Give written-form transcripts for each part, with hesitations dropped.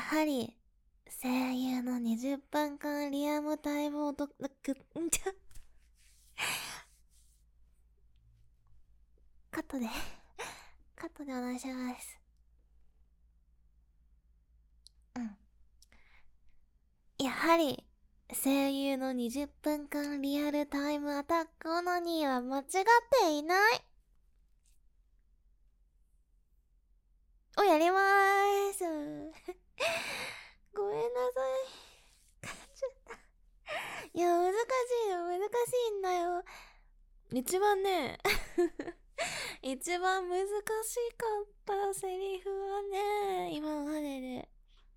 はり声優の20分間リアムタイムをカットでカットでお願いします。やはり声優の20分間リアルタイムアタックオナニーは間違っていないをやりまーす。ごめんなさい。いや、難しいんだよ。一番ね一番難しかったセリフはね、今までで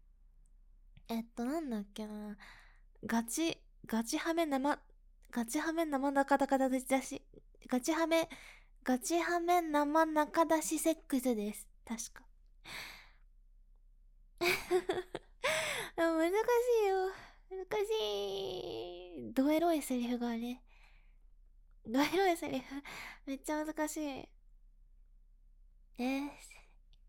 なんだっけな、ガチハメ生中出し、ガチハメ生中出しセックスです、確か。難しいよ、難しい。ドエロいセリフがね、ドエロいセリフめっちゃ難しいです。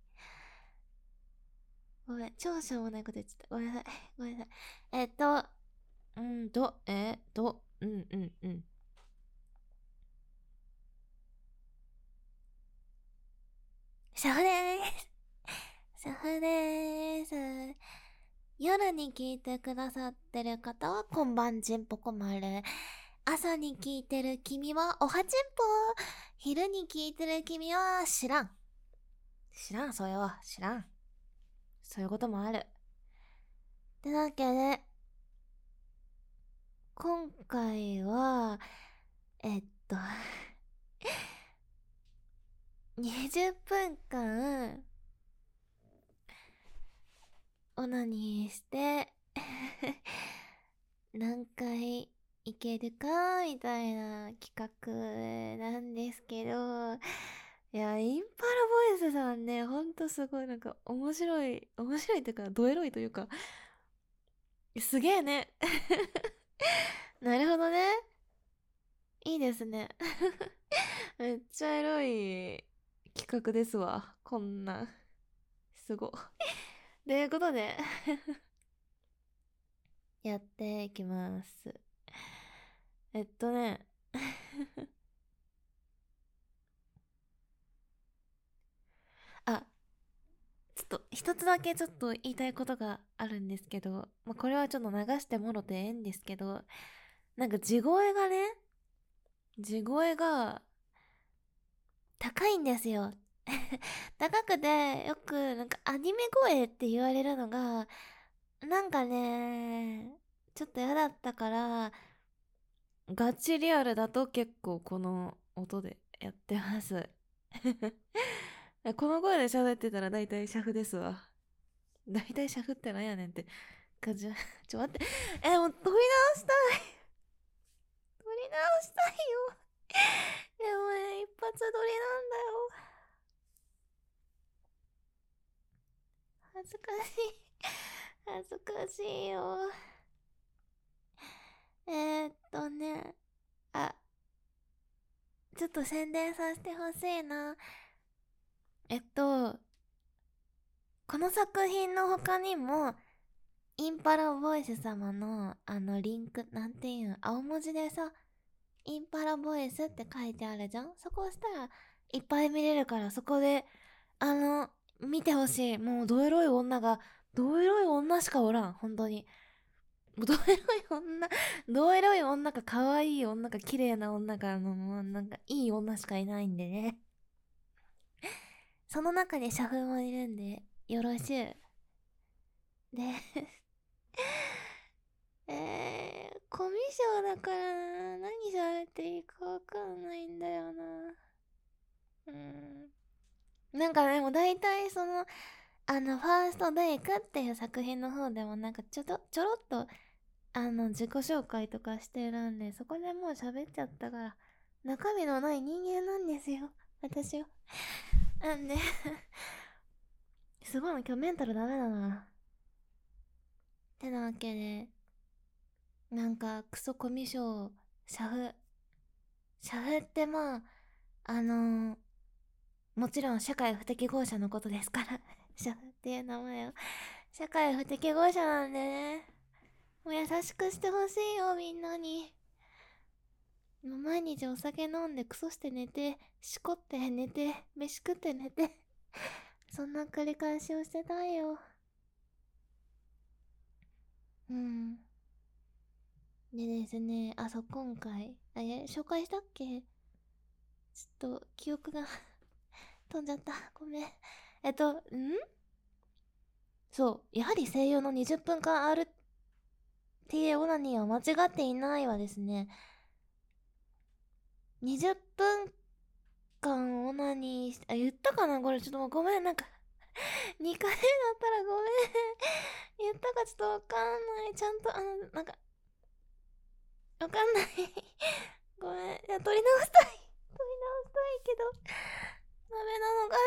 ごめん、超しょうもないこと言っちゃった。ごめんなさい。ごめんなさい。うん。シャフでーす。シャフでーす。夜に聞いてくださってる方はこんばんちんぽこまる。朝に聞いてる君はおはちんぽ。昼に聞いてる君は知らん。それは知らん。そういうこともある。ってなわけで、今回は、えっと、20分間、オナニーして何回いけるかみたいな企画なんですけど、いや、インパラボイスさんね、ほんとすごいなんか面白いというか、ドエロいというか、すげえね。なるほどね。いいですね。めっちゃエロい企画ですわ。こんな。すご。ということでやっていきます。ねあ、ちょっと一つだけちょっと言いたいことがあるんですけど、まあ、これはちょっと流してもろてええんですけど、なんか地声が高いんですよ。高くて、よくなんかアニメ声って言われるのが、なんかね、ちょっと嫌だったから、ガチリアルだと結構この音でやってます。この声で喋ってたら大体シャフですわ。大体シャフってなんやねんって感じ。待って。もう撮り直したい。撮り直したいよ。でもね、一発撮りなんだよ。恥ずかしい。恥ずかしいよ。ね。あ、ちょっと宣伝させてほしいな。この作品の他にも、インパラボイス様のリンク、なんていうん、青文字でさ、インパラボイスって書いてあるじゃん。そこ押したらいっぱい見れるから、そこで、見てほしい。もうどエロい女しかおらん、本当に。どエロい女、どエロい女か可愛い女か綺麗な女かもうなんかいい女しかいないんでね。その中にシャフもいるんで、よろしゅう。でコミュ障だからな、何喋っていいかわかんないんだよな。なんかでも大体ファーストベイクっていう作品の方でもなんかちょろっと、自己紹介とかしてるんで、そこでもう喋っちゃったから、中身のない人間なんですよ、私は。なんで、すごいな、今日メンタルダメだな。てなわけで、なんか、クソコミュ障、シャフ。シャフってまあ、あのー、もちろん社会不適合者のことですから、シャフっていう名前を社会不適合者なんでね。もう優しくしてほしいよ、みんなに。もう毎日お酒飲んでクソして寝て、しこって寝て、飯食って寝て。そんな繰り返しをしてたいよ。うん。でですね、そう、今回、紹介したっけ？ちょっと、記憶が飛んじゃった。ごめん。そう、やはり声優の20分間 RTA オナニーは間違っていないわですね。20分間オナニーし、言ったかなこれちょっともうごめん、なんか2回だったらごめん言ったかちょっとわかんない。ちゃんと、なんか、わかんないごめん。いや、取り直したい。取り直したいけど、ダメなのか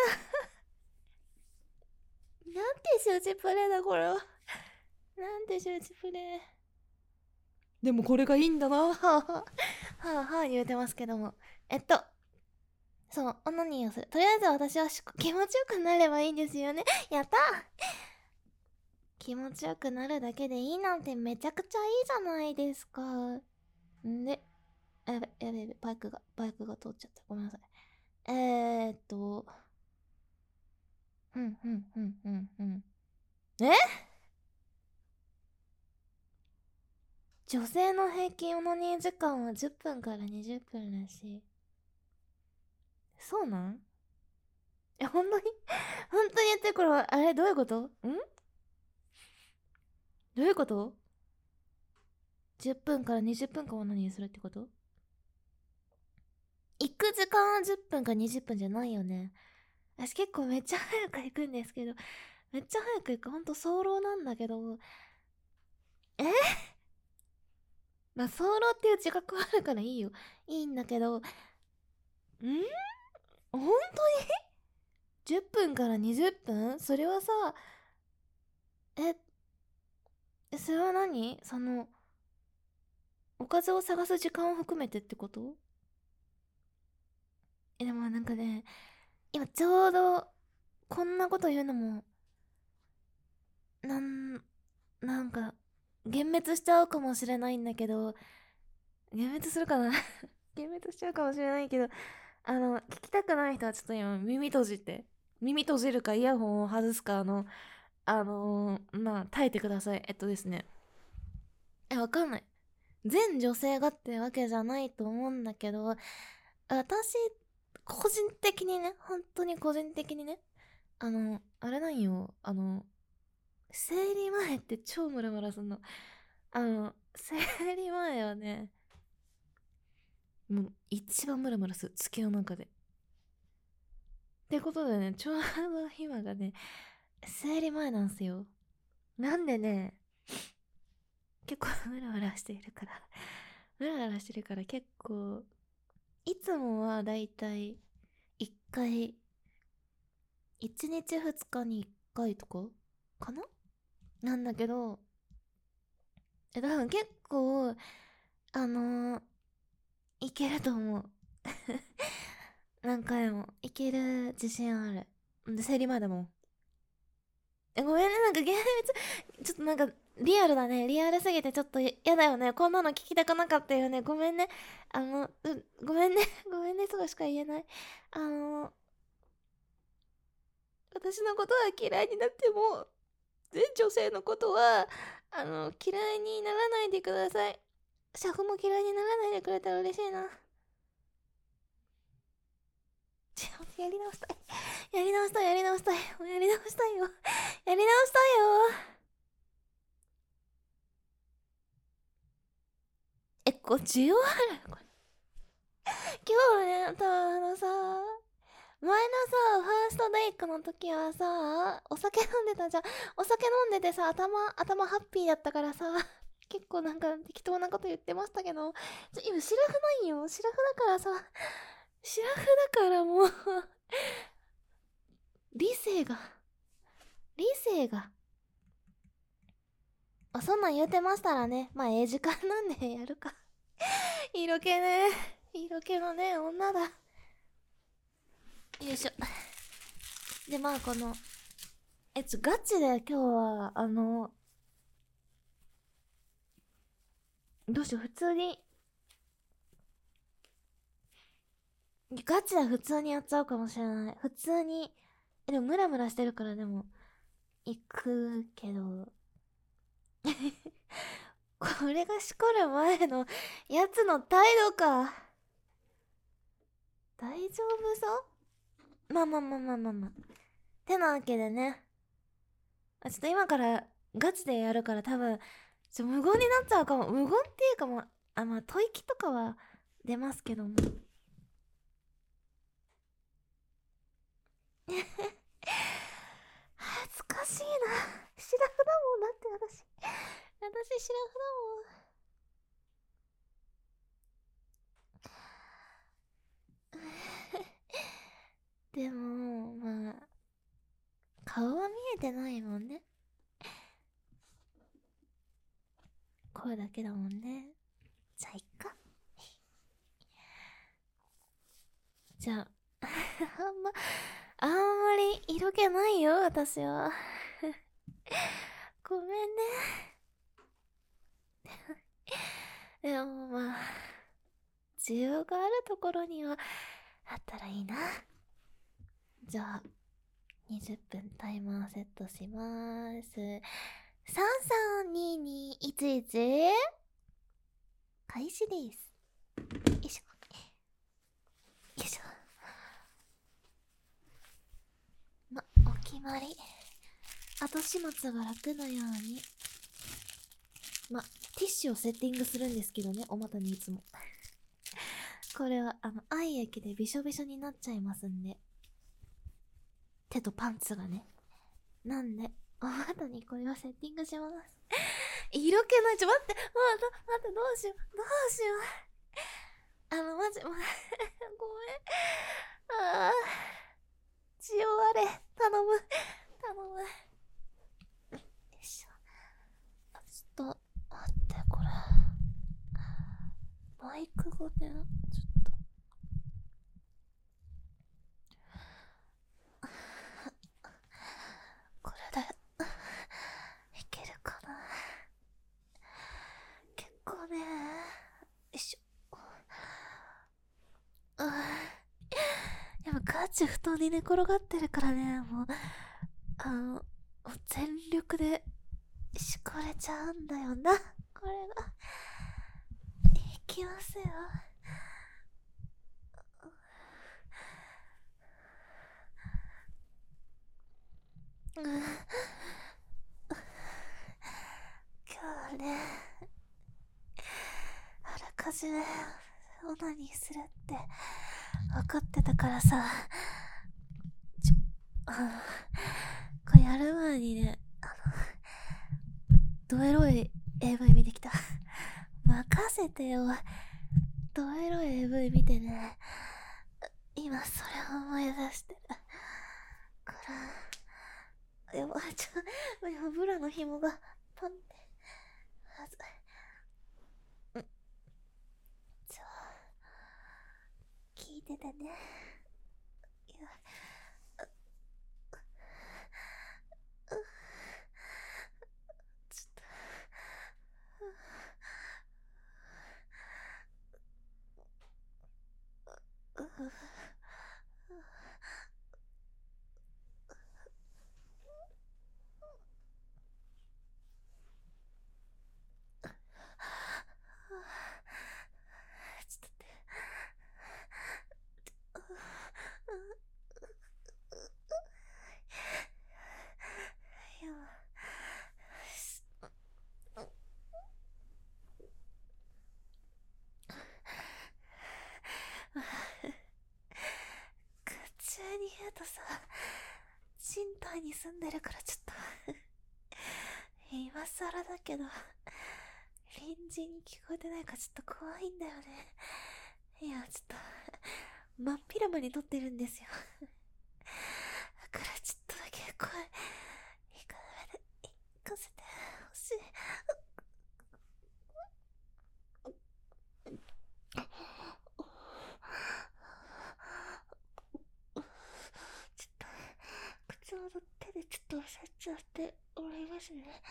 な。なんて周知プレイだ、これは。なんて周知プレイ。でもこれがいいんだな。はぁはぁ、はぁはぁ言うてますけども。そう、オナニーをする。とりあえず私は気持ちよくなればいいんですよね。やったー。気持ちよくなるだけでいいなんてめちゃくちゃいいじゃないですか。んで、やべ、バイクが通っちゃった。ごめんなさい。うん。え女性の平均オナニー時間は10分から20分らしい。そうなん？本当に本当に言ってるこれは、あれどういうこと？どういうこと？ 10 分から20分間オナニーするってこと？行く時間は10分か20分じゃないよね。私結構めっちゃ早く行くんですけど、めっちゃ早く行く。ほんと早漏なんだけど、まあ早漏っていう自覚はあるからいいよ。いいんだけど、本当に ?10 分から20分それはさ、それは何？おかずを探す時間を含めてってこと？でもなんかね、今ちょうど、こんなこと言うのも、なん、なんか、幻滅しちゃうかもしれないんだけど、幻滅するかな幻滅しちゃうかもしれないけど、聞きたくない人はちょっと今耳閉じるかイヤホンを外すか、耐えてください。ですね。わかんない。全女性がってわけじゃないと思うんだけど、私、個人的にね、本当に個人的にね、あれなんよ、生理前って超ムラムラすんの。生理前はね、もう一番ムラムラする、月の中で。ってことでね、ちょうど今がね、生理前なんすよ。なんでね、結構ムラムラしているからムラムラしてるから結構、いつもはだいたい1回、1日2日に1回とかかななんだけど、多分結構、あのーいけると思う。何回も。いける自信ある。で、生理前だもん。ごめんね、なんかちょっとなんか、リアルだね。リアルすぎてちょっとやだよね。こんなの聞きたくなかったよね。ごめんね。ごめんね。ごめんね、そうしか言えない。あの、私のことは嫌いになっても、全女性のことは、嫌いにならないでください。シャフも嫌いにならないでくれたら嬉しいな。やり直したい。やり直したい、やり直したい。もうやり直したいよ。やり直したいよ。これ需要あるこれ。今日ね、多分前のさ、ファーストデイクの時はさ、お酒飲んでたじゃん。お酒飲んでてさ、頭ハッピーだったからさ、結構なんか適当なこと言ってましたけど、今シラフないよ。シラフだからさ、シラフだからもう理性が、理性が。そんなん言うてましたらね、まあ時間なんでやるか。色気ね。色気のね、女だ。よいしょ。で、まあこの、 ガチで今日は、どうしよう、普通に、ガチで普通にやっちゃうかもしれない。普通に、でもムラムラしてるからでも、行くけど、これがしこる前のやつの態度か。大丈夫そう？まあまあまあまあまあまあ。てなわけでね。ちょっと今からガチでやるから多分、無言になっちゃうかも。無言っていうかもう、まあ、吐息とかは出ますけども。恥ずかしいな。シラフだもん。だって私シラフだもん。でも、まあ、顔は見えてないもんね。声だけだもんね。じゃあ、いっか。じゃあ、あんまり色気ないよ、私は。ごめんね。でもまあ、需要があるところにはあったらいいな。じゃあ、20分タイマーセットしまーす。332211開始です。よいしょ。よいしょ。お決まり。後始末が楽なように。ティッシュをセッティングするんですけどね、お股にいつも。これは、愛液でびしょびしょになっちゃいますんで。手とパンツがね。なんで、お股にこれをセッティングします。色気ない。待って、どうしよう。マジ、ごめん。血を割れ。頼む。よいしょ。ちょっと、待って、これ。マイクがね、ちょっと。これで、いけるかな。結構ね、よいしょ。やっぱガチ布団に寝転がってるからね、もう、全力でしこれちゃうんだよな。これが。いきますよ。今日ね、あらかじめオナニーするって分かってたからさ、これやる前にね、ドエロい AV 見てきた。任せてよ。ドエロい AV 見てね、今それを思い出してるから、やばい、ブラの紐がパンって、はずい。じゃあ、聞いててね。いや、ちょっと、ちょっと待って。いや、口に言うとさ、賃貸に住んでるからちょっと今更だけど、隣人に聞こえてないかちょっと怖いんだよね。いや、ちょっと、真っ昼間に撮ってるんですよ。だからちょっとだけ声、いかめで、行かせてほしい。ちょっと、口をど手でちょっと押さえちゃっておりますね。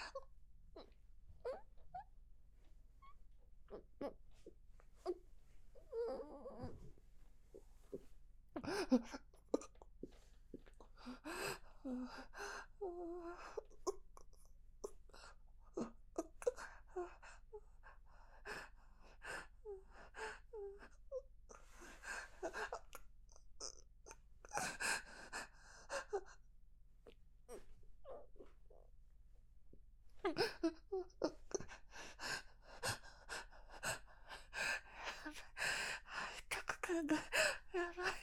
タク君がやばい。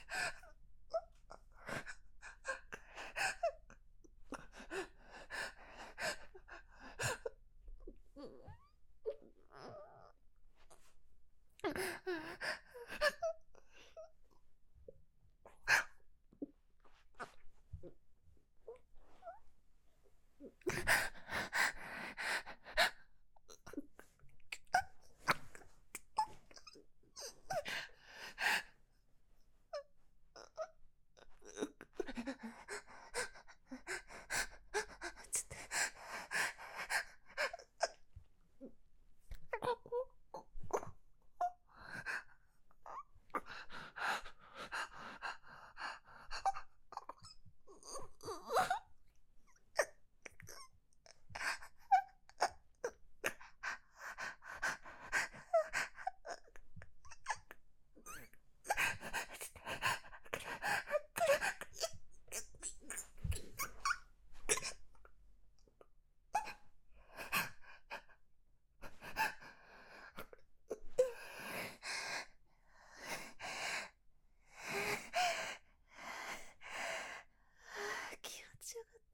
気持ちよかった。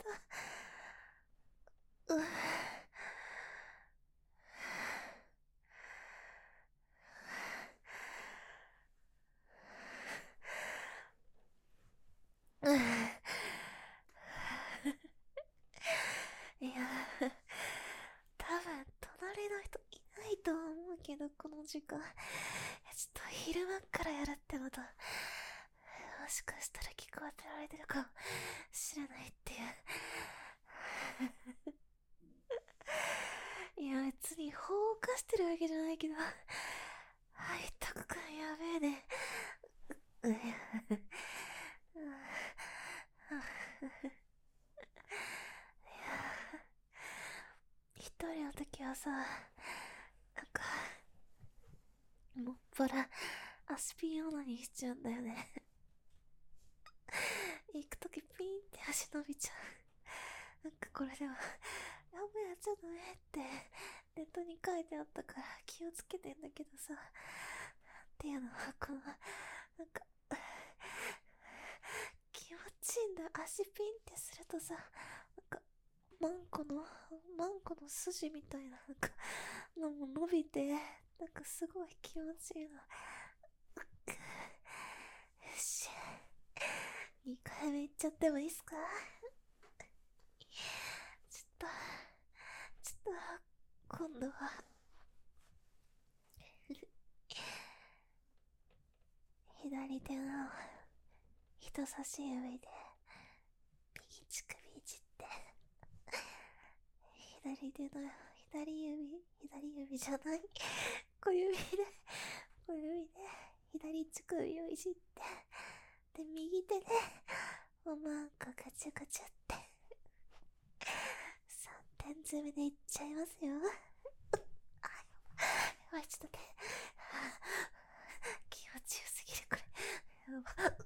いや、多分隣の人いないと思うけど、この時間。ちょっと昼間からやるってこと、もしかしたら聞こえてられてるかもしれないっていう。いや、別に放火してるわけじゃないけど、はい、タク君やべえね。一人の時はさ、なんかもっぱらアスピンオナニーしちゃうんだよね。行く時ピーンって足伸びちゃう。なんかこれでもやばいやつゃダメってネットに書いてあったから気をつけてんだけどさ、っていうのはこのなんか気持ちいいんだ。足ピンってするとさ、なんかマンコの筋みたいななんかのも伸びて、なんかすごい気持ちいいの。よし、2回目いっちゃってもいいっすか？ちょっと今度は左手の人差し指で右乳首いじって、左指じゃない小指で左乳首をいじって、で右手でおまんこガチャガチャって3点詰めでいっちゃいますよ。やばい、ちょっと待って、気持ちよすぎるこれ。やば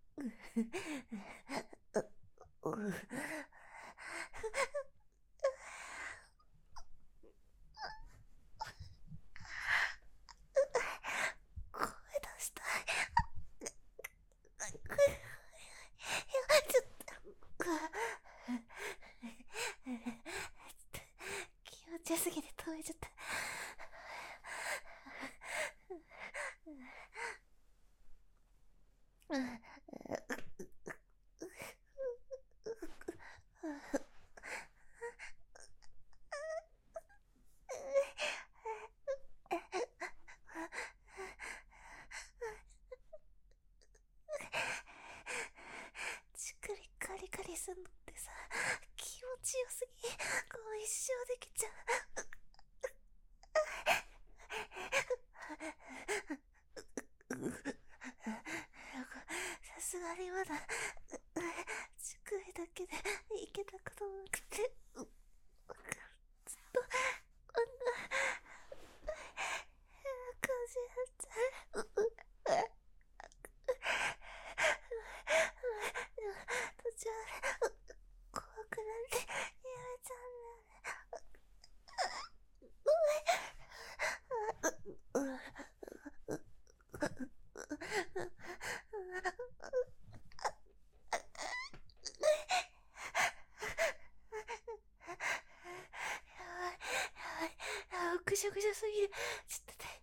声出したい。ちょっと気持ちよすぎて止めちゃった。乳首カリカリすんのってさ、 ちよすぎ。こう一生できちゃう。さすがにまだ10回だけでいけたことなくて、ずっとこんな感じだった。途中で怖くなってやめちゃうんだよね。ぐしゃぐしゃすぎる。ちょっと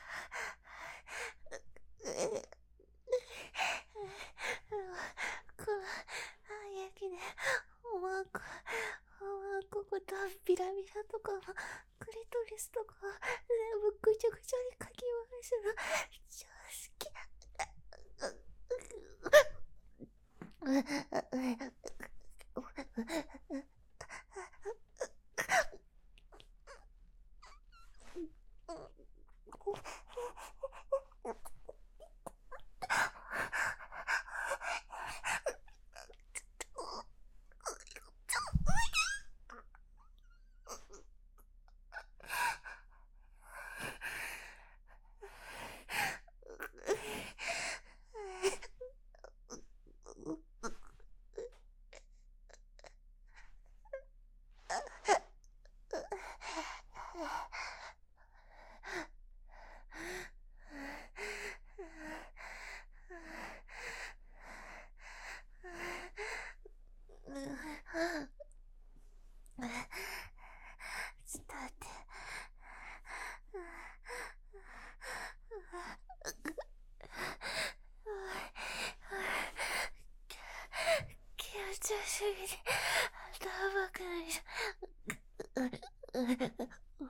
この歯焼きでおまんことビラビラとかもクリトリスとか全部ぐちゃぐちゃにかき回すの超好き。ちょっと待って。緊張しすぎて頭ばくなりそう。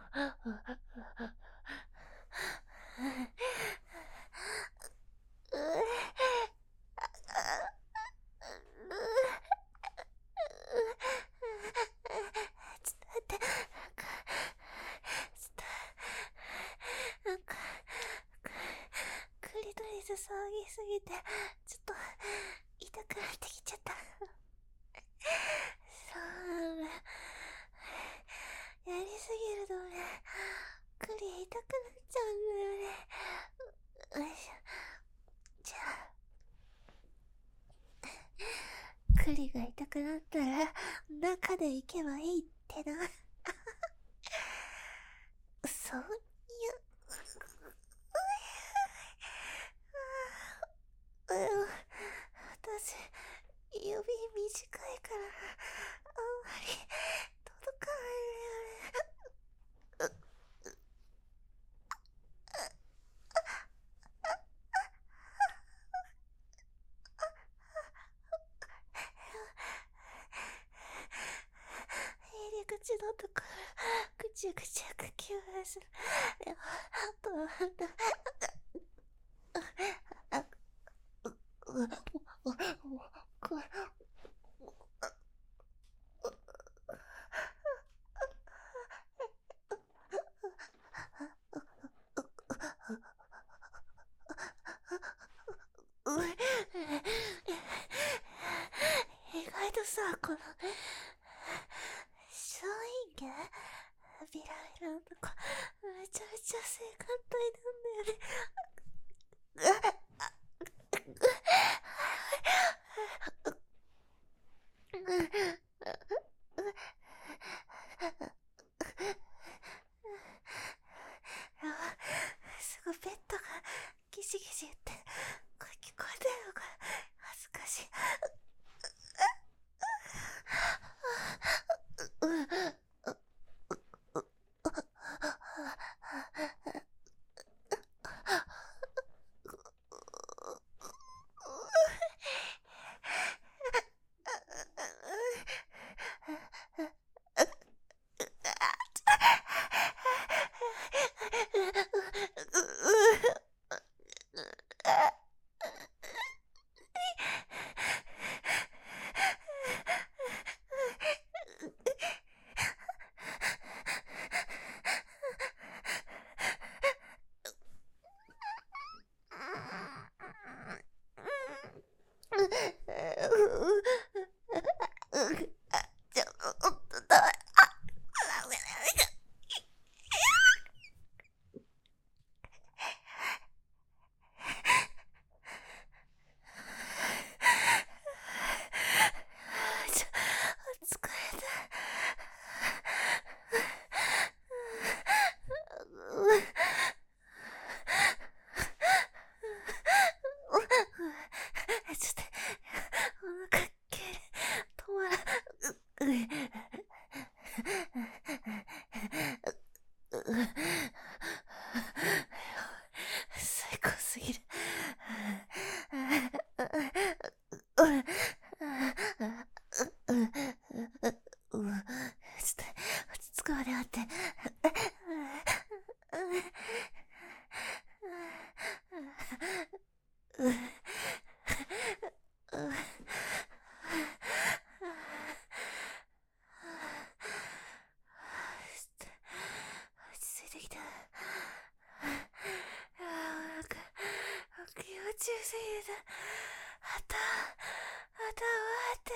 クリトリス騒ぎすぎてちょっと痛くなってきちゃった。そうなんだ。やりすぎるとね、クリ痛くなっちゃうんだよね。よいしょ。じゃあクリが痛くなったら中で行けばいいってな。そういや、私指短いからあんまり届かないよね。入り口のところぐちゃぐちゃかき回す。でも止まった。意外とさ、この小陰毛ビラビラのとこめちゃめちゃ性感帯なんだよね。すごいベッドがギシギシ言ってこれ聞こえてるのか恥ずかしい。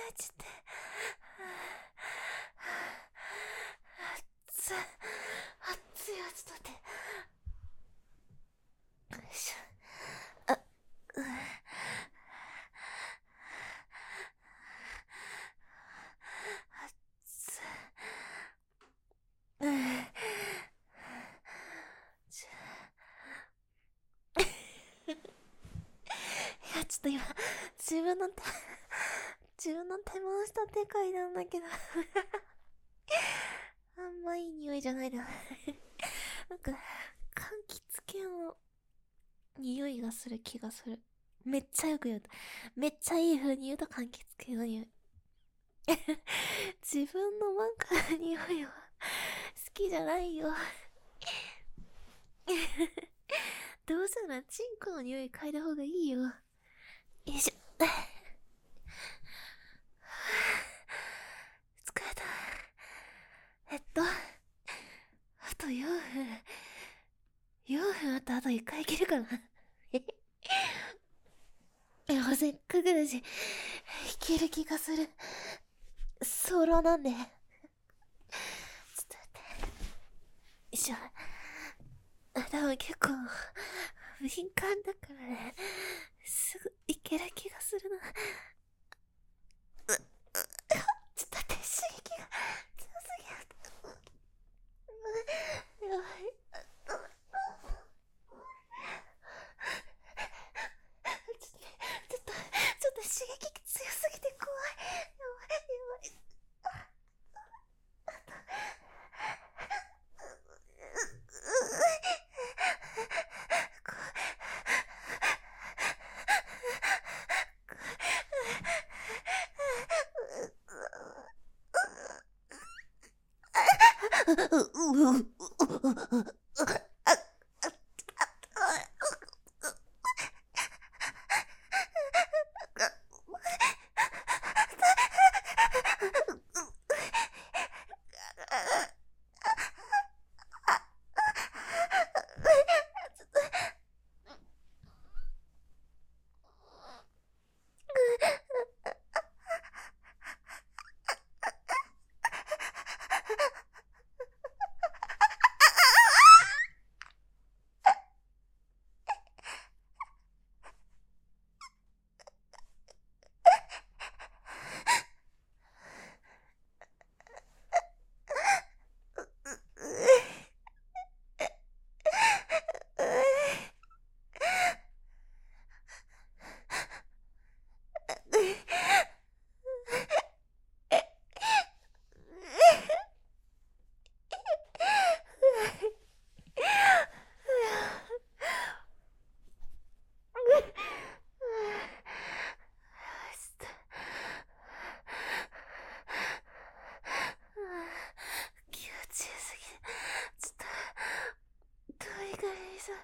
ちて。熱い。熱いよ、ちょっと待って。よいしょ。いや、ちょっと今、自分の手回した手界なんだけどあんまいい匂いじゃないななんか、柑橘系の匂いがする気がする。めっちゃよく言うと。めっちゃいい風に言うと柑橘系の匂い。自分の漫画の匂いは好きじゃないよどうせならチンコの匂い嗅いだ方がいいよ。よいしょ。疲れた。あと4分。4分あった後1回いけるかないや、せっかくだし、いける気がする。ソロなんで。ちょっと待って。よいしょ。多分結構、敏感だからね。すぐいける気がするな。ちょっと待って、刺激が強すぎる。やばい。ちょっと刺激が強すぎて怖い。やばい、やばい。気が強すぎて、ちょっと、どういう感じさ。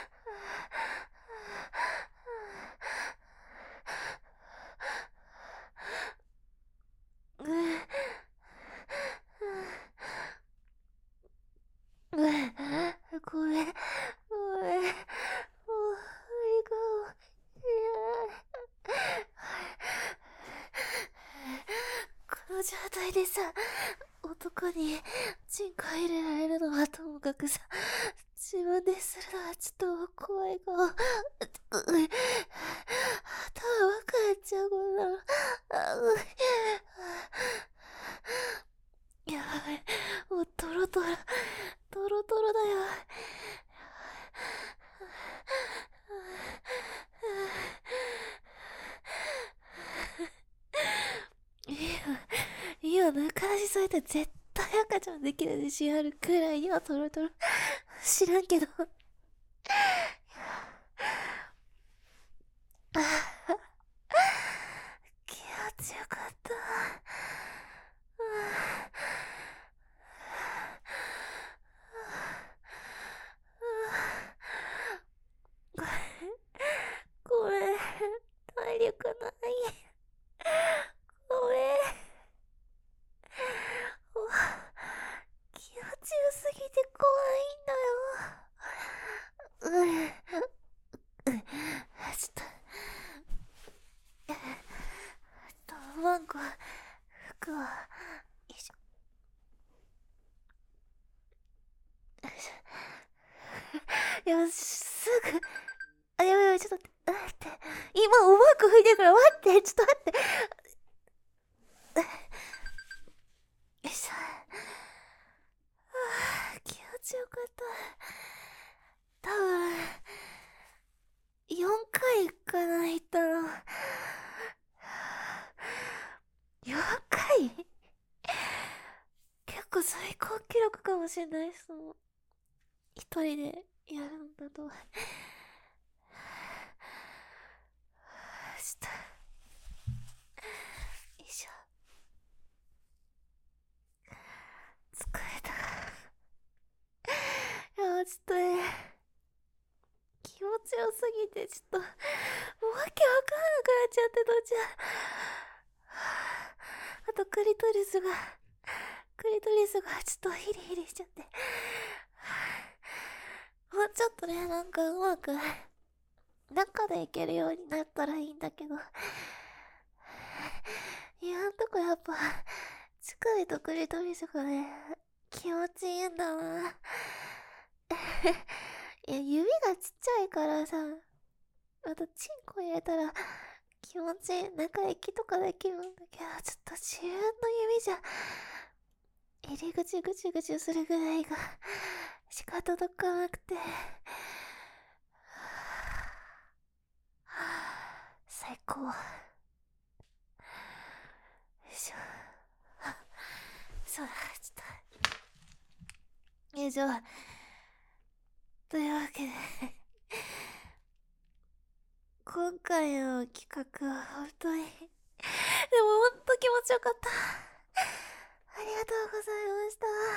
ごめん、もう無理かも。この状態でさ、男にチンコ入れられるのはともかくさ、自分でするのはちょっと怖いかも。頭分かっちゃう、こんなの。やばい、もうトロトロだよ。今中出しされたら絶対赤ちゃんできる自信あるくらい今トロトロ。知らんけど気持ちよかった。ごめん、体力ない。ごめん。気持ちよすぎて怖いんだよ。 ワンコ服はよいしょ。よし、すぐ。あ、やばいやばい、ちょっと待って。今、おワンコ拭いてるから待って、ちょっと待って。よいしょ。気持ちよかった。多分、4回かな、行ったの。4回結構最高記録かもしれない。その、一人でやるんだと。ちょっと、よいしょ。疲れた。いや、ちょっとね、気持ちよすぎて、ちょっと、もうわけわかんなくなっちゃって、どっちだ。あと、クリトリスがちょっとヒリヒリしちゃって。もうちょっとね、なんかうまく、中でいけるようになったらいいんだけど。今んとこやっぱ、乳首とクリトリスがね、気持ちいいんだな。いや、指がちっちゃいからさ、あとチンコ入れたら気持ちいい中行きとかできるんだけど、ちょっと自分の指じゃ、入り口ぐちぐちするぐらいが、しか届かなくて。最高。よいしょ。そうだ、ちょっと。よいしょ。というわけで今回の企画は本当にでも本当気持ちよかった。ありがとうございました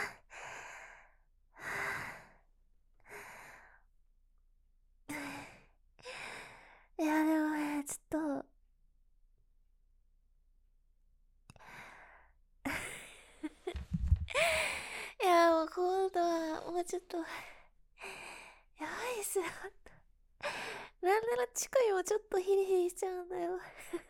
。いや、でもね、ちょっといや、もう今度はもうちょっとやばいっすよ。なんなら地下にもちょっとヒリヒリしちゃうんだよ。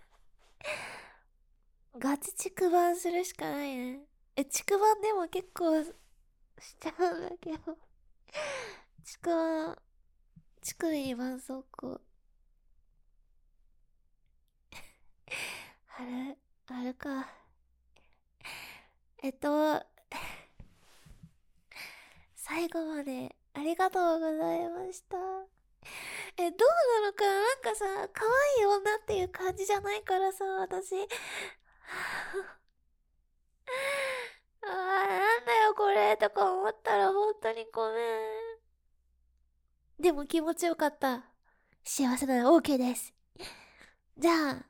ガチ蓄番するしかないね。蓄番でも結構しちゃうんだけど。蓄番、乳首に絆創膏。あるか。最後までありがとうございました。どうなのかな、なんかさ、可愛い女っていう感じじゃないからさ、私。なんだよこれとか思ったら本当にごめん。でも気持ちよかった。幸せなら OK です。じゃあ、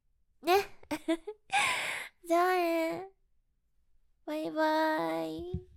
ね。じゃあね。バイバーイ。